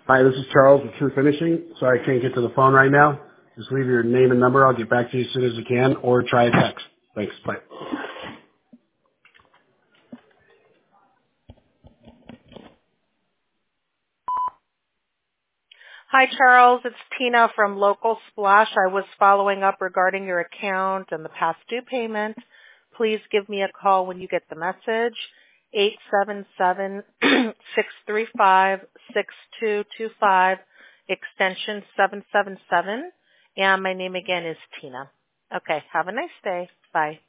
Hi, this is Charles with True Finishing. Sorry I can't get to the phone right now. Just leave your name and number. I'll get back to you as soon as I can, or try a text. Thanks. Bye. Hi, Charles. It's Tina from Local Splash. I was following up regarding your account and the past due payment. Please give me a call when you get the message. 877-635-6225, extension 777. And my name again is Tina. Okay, have a nice day. Bye.